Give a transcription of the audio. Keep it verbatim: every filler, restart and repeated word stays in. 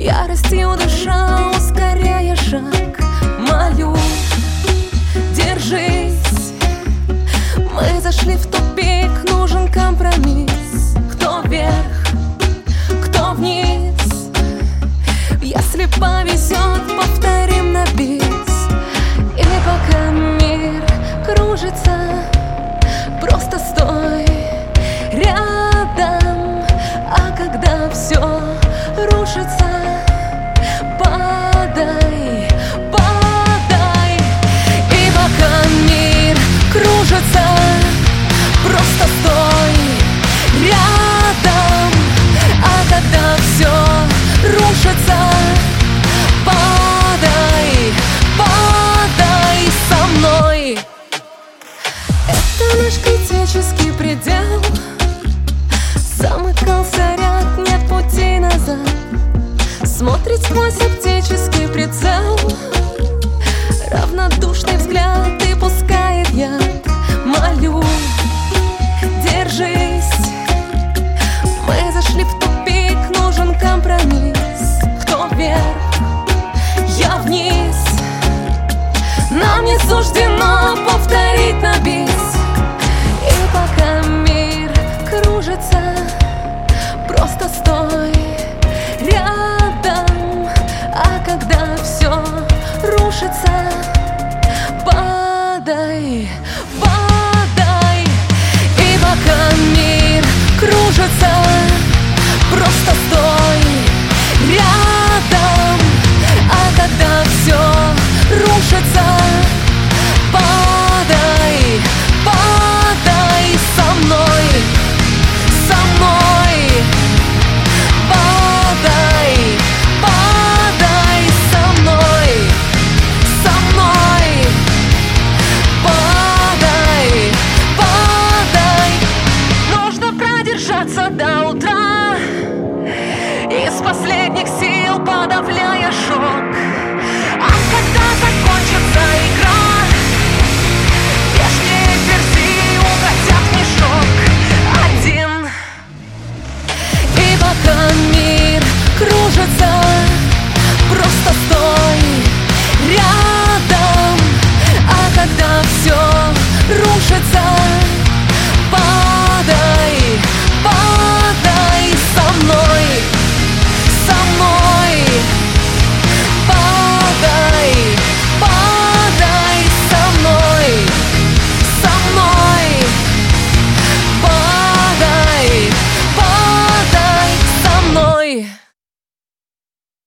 яростью дыша, ускоряя шаг, молю, держись. Мы зашли в тупик, нужен компромисс. Кто вверх, кто вниз. Если повезет, повторим на бис. И пока мир кружится, просто стой рядом. А когда все рушится, падай, падай. И пока мир кружится, просто стой рядом. А когда все рушится, падай, падай со мной. Это наш критический предел. Замыкался ряд, нет пути назад. Смотрит сквозь оптический прицел. Равнодушный взгляд и пускает яд. Молю, держись. Мы зашли в тупик, нужен компромисс. Кто вверх, я вниз. Нам не суждено повторить на бис. И пока мир кружится, просто стой рядом. А когда все рушится, падай, падай. И пока мир кружится, просто стой рядом. А когда все рушится, падай, падай со мной, со мной. Падай, падай со мной, со мной. Падай, падай. Нужно продержаться до утра, из последних сил подавляя шок.